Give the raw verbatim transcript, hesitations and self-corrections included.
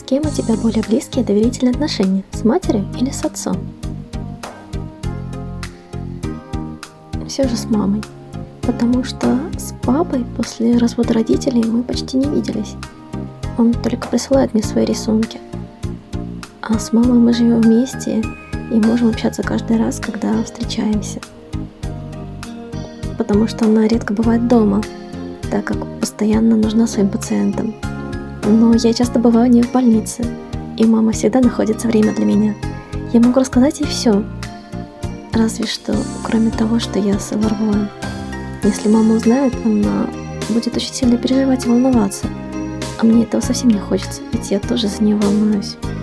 кем у тебя более близкие доверительные отношения, с матерью или с отцом? Все же с мамой, потому что с папой после развода родителей мы почти не виделись. Он только присылает мне свои рисунки. А с мамой мы живем вместе и можем общаться каждый раз, когда встречаемся. Потому что она редко бывает дома, так как постоянно нужна своим пациентам. Но я часто бываю не в больнице, и мама всегда находится время для меня. Я могу рассказать ей все, разве что кроме того, что я с ЛРВ. Если мама узнает, она будет очень сильно переживать и волноваться. А мне этого совсем не хочется, ведь я тоже за нее волнуюсь.